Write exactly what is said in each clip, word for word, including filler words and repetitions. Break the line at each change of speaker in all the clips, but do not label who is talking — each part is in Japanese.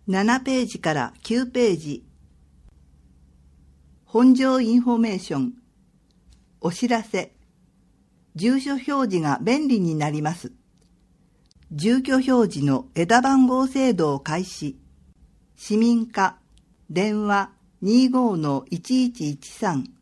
ななページからきゅうページ。本上インフォメーション。お知らせ。住所表示が便利になります。住居表示の枝番号制度を開始。市民課、電話 にじゅうごのいちいちいちさん。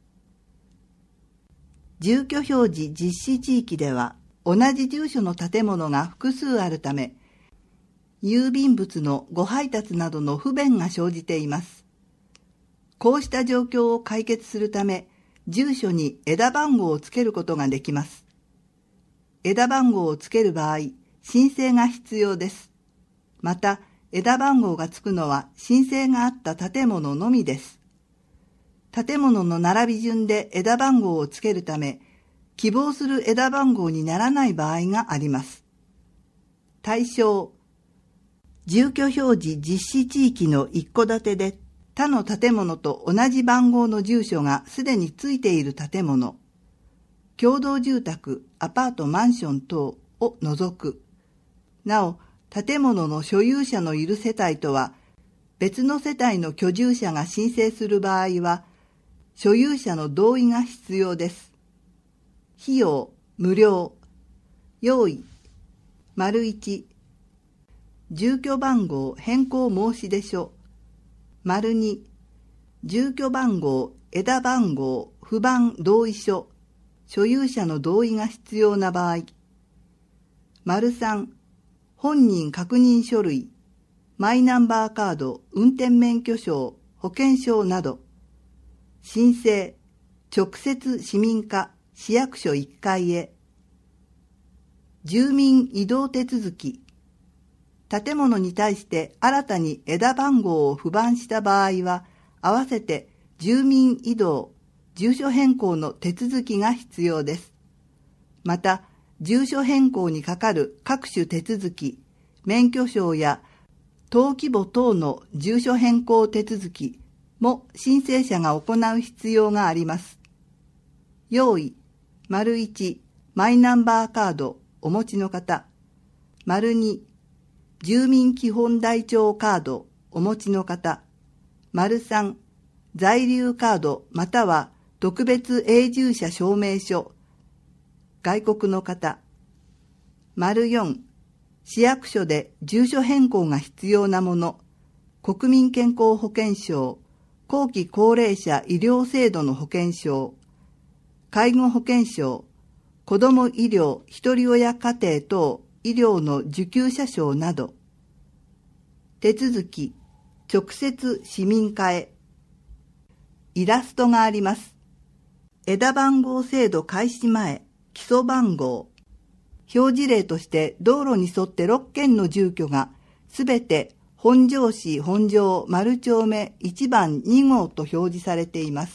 住居表示実施地域では、同じ住所の建物が複数あるため、郵便物のご配達などの不便が生じています。こうした状況を解決するため、住所に枝番号をつけることができます。枝番号をつける場合、申請が必要です。また、枝番号がつくのは申請があった建物のみです。建物の並び順で枝番号をつけるため、希望する枝番号にならない場合があります。対象、住居表示実施地域の一戸建てで他の建物と同じ番号の住所がすでについている建物、共同住宅、アパート、マンション等を除く。なお、建物の所有者のいる世帯とは別の世帯の居住者が申請する場合は、所有者の同意が必要です。費用、無料。用意、丸一。住居番号変更申出書。丸二。住居番号、枝番号、不番同意書。所有者の同意が必要な場合。丸三。本人確認書類、マイナンバーカード、運転免許証、保険証など。申請、直接市民課、市役所いっかいへ。住民移動手続き。建物に対して新たに枝番号を付番した場合は、合わせて住民移動、住所変更の手続きが必要です。また、住所変更にかかる各種手続き、免許証や登記簿等の住所変更手続きも申請者が行う必要があります。用意、丸一、マイナンバーカードお持ちの方。丸二、住民基本台帳カードお持ちの方。丸三、在留カードまたは特別永住者証明書。外国の方。丸四、市役所で住所変更が必要なもの。国民健康保険証、後期高齢者医療制度の保険証、介護保険証、子ども医療ひとり親家庭等医療の受給者証など。手続き、直接市民課へ。イラストがあります。枝番号制度開始前、基礎番号。表示例として道路に沿ってろっけんの住居がすべて本庄市本庄丸丁目いちばんに号と表示されています。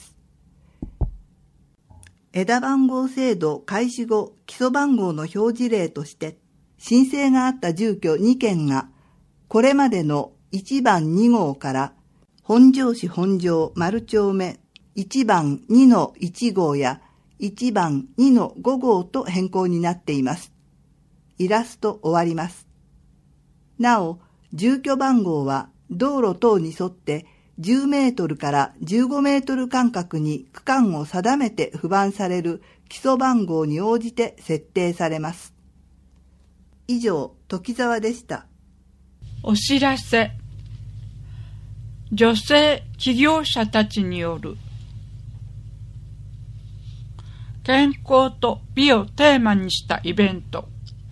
枝番号制度開始後基礎番号の表示例として申請があった住居にけんがこれまでのいちばんに号から本庄市本庄丸丁目いちばんにのいち号やいちばんにのご号と変更になっています。イラスト終わります。なお、住居番号は道路等に沿ってじゅうメートルからじゅうごメートル間隔に区間を定めて付番される基礎番号に応じて設定されます。以上、時沢でした。
お知らせ。女性起業者たちによる健康と美をテーマにしたイベント。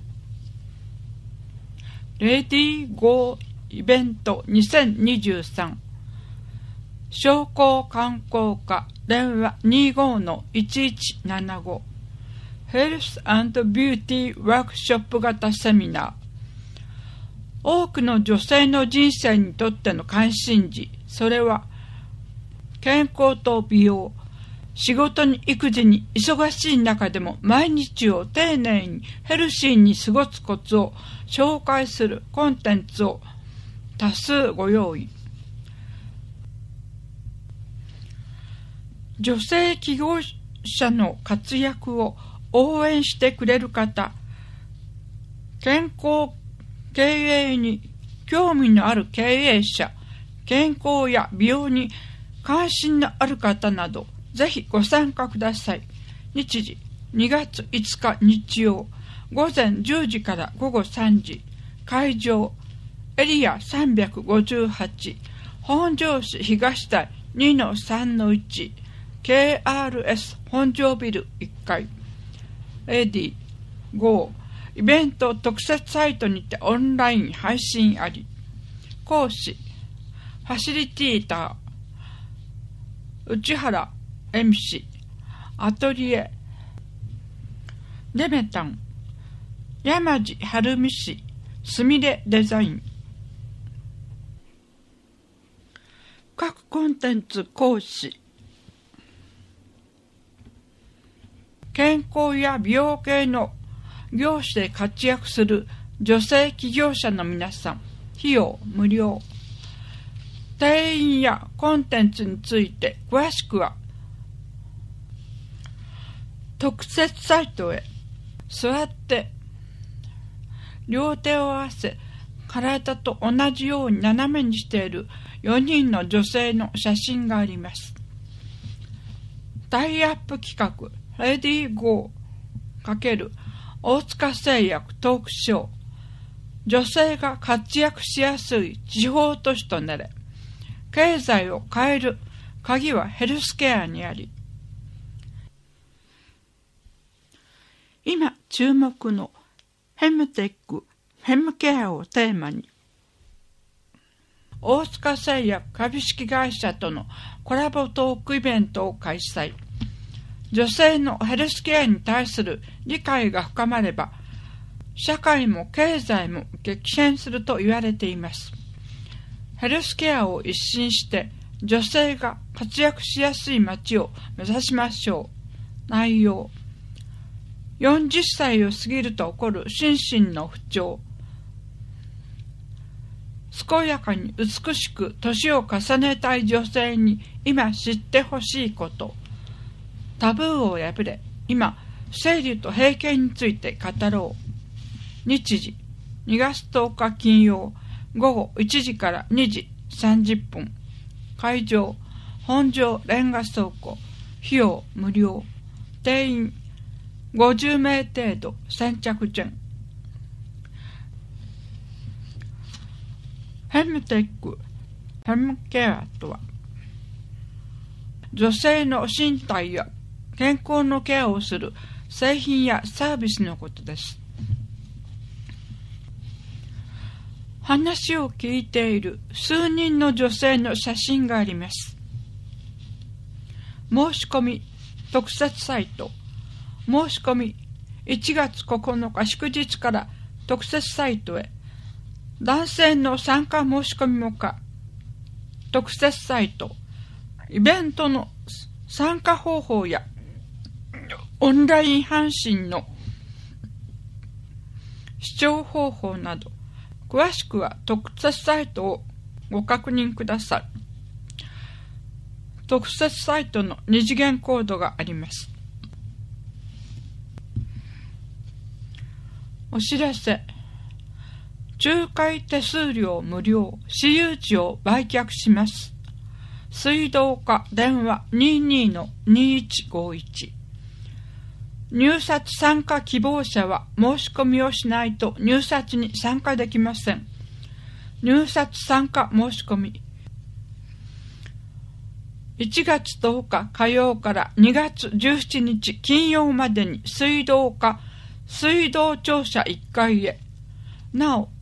レディーゴーイベントにせんにじゅうさん。商工観光課電話 にじゅうごのいちいちななご。ヘルス&ビューティーワークショップ型セミナー。多くの女性の人生にとっての関心事、それは健康と美容。仕事に育児に忙しい中でも毎日を丁寧にヘルシーに過ごすコツを紹介するコンテンツを多数ご用意。女性起業者の活躍を応援してくれる方、健康経営に興味のある経営者、健康や美容に関心のある方など、ぜひご参加ください。日時、にがついつか日曜、午前じゅうじから午後さんじ、会場、エリアさんびゃくごじゅうはち、本庄市東台 にのさんのいち、ケーアールエス 本庄ビルいっかい。エーディーご、イベント特設サイトにてオンライン配信あり。講師、ファシリティーター、内原エムシー、アトリエ、デメタン、山地晴美氏、すみれデザイン。各コンテンツ講師、健康や美容系の業種で活躍する女性起業者の皆さん、費用無料。定員やコンテンツについて詳しくは特設サイトへ。座って両手を合わせ、体と同じように斜めにしているよにんの女性の写真があります。タイアップ企画、レディーゴー×大塚製薬トークショー。女性が活躍しやすい地方都市となれ。経済を変える鍵はヘルスケアにあり。今注目のフェムテック、フェムケアをテーマに、大塚製薬株式会社とのコラボトークイベントを開催。女性のヘルスケアに対する理解が深まれば、社会も経済も激変すると言われています。ヘルスケアを一新して女性が活躍しやすい街を目指しましょう。内容、よんじゅっさいを過ぎると起こる心身の不調。健やかに美しく年を重ねたい女性に今知ってほしいこと。タブーを破れ、今、生理と閉経について語ろう。日時、にがつとおか金曜、午後いちじからにじさんじゅっぷん。会場、本庄レンガ倉庫。費用無料。定員ごじゅうめい程度。先着順。フェムテック、フェムケアとは、女性の身体や健康のケアをする製品やサービスのことです。話を聞いている数人の女性の写真があります。申し込み特設サイト。申し込みいちがつここのか祝日から特設サイトへ。男性の参加申し込みも可。特設サイト。イベントの参加方法やオンライン配信の視聴方法など、詳しくは特設サイトをご確認ください。特設サイトの二次元コードがあります。お知らせ。仲介手数料無料、私有地を売却します。水道課電話 にじゅうにのにいちごいち。入札参加希望者は申し込みをしないと入札に参加できません。入札参加申し込み。いちがつとおか火曜からにがつじゅうしちにち金曜までに水道課水道庁舎いっかいへ。なお、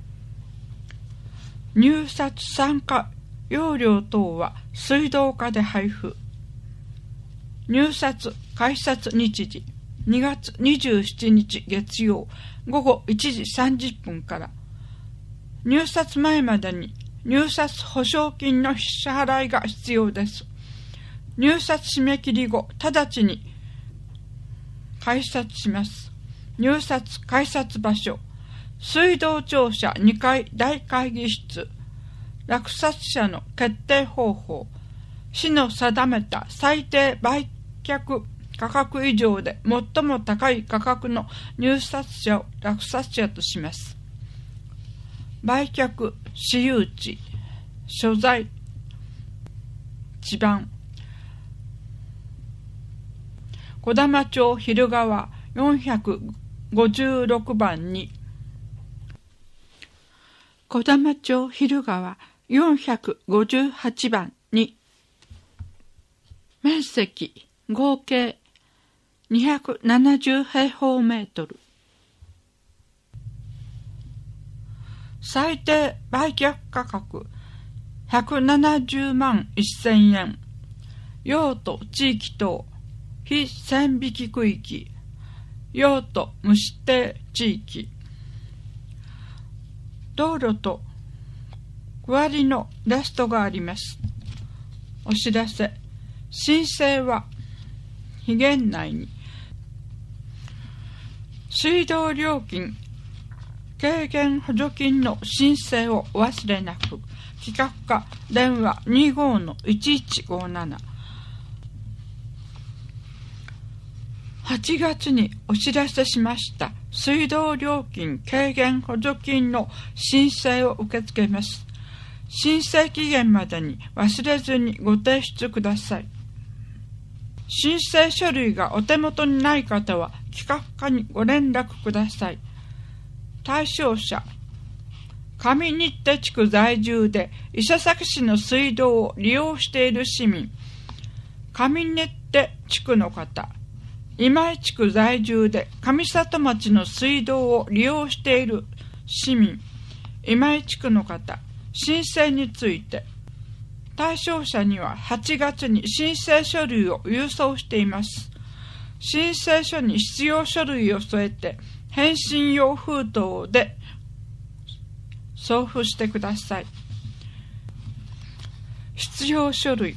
入札参加要領等は水道課で配布。入札開札日時にがつにじゅうしちにち月曜午後いちじさんじゅっぷんから。入札前までに入札保証金の支払いが必要です。入札締め切り後、直ちに開札します。入札開札場所、水道庁舎にかい大会議室。落札者の決定方法、市の定めた最低売却価格以上で最も高い価格の入札者を落札者とします。 売却私有地所在地番児玉町昼川よんひゃくごじゅうろくばんに児玉町昼川よんひゃくごじゅうはちばんに面積合計にひゃくななじゅう平方メートル最低売却価格ひゃくななじゅうまんせんえん用途地域等非線引き区域用途無指定地域道路と区割りのリストがあります。お知らせ申請は期限内に水道料金軽減補助金の申請をお忘れなく。企画課電話 にじゅうごのいちいちごなな はちがつにお知らせしました水道料金軽減補助金の申請を受け付けます。申請期限までに忘れずにご提出ください。申請書類がお手元にない方は企画課にご連絡ください。対象者上新手地区在住で伊勢崎市の水道を利用している市民、上新手地区の方、今井地区在住で上里町の水道を利用している市民、今井地区の方、申請について対象者にははちがつに申請書類を郵送しています。申請書に必要書類を添えて返信用封筒で送付してください。必要書類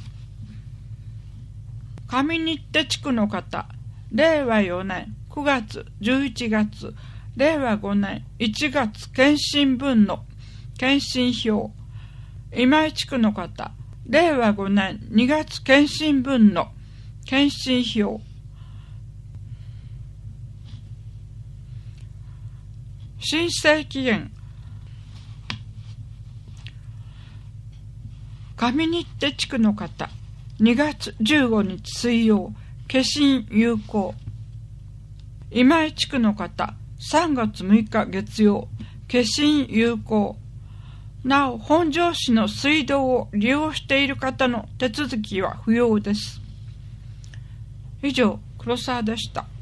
上新手地区の方、れいわよねんくがつじゅういちがつ、れいわごねんいちがつ検診分の検診票、今井地区の方、れいわごねんにがつ検診分の検診票、申請期限上新手地区の方、にがつじゅうごにち水曜、消印有効。今井地区の方、さんがつむいか月曜、消印有効。なお、本庄市の水道を利用している方の手続きは不要です。以上、黒沢でした。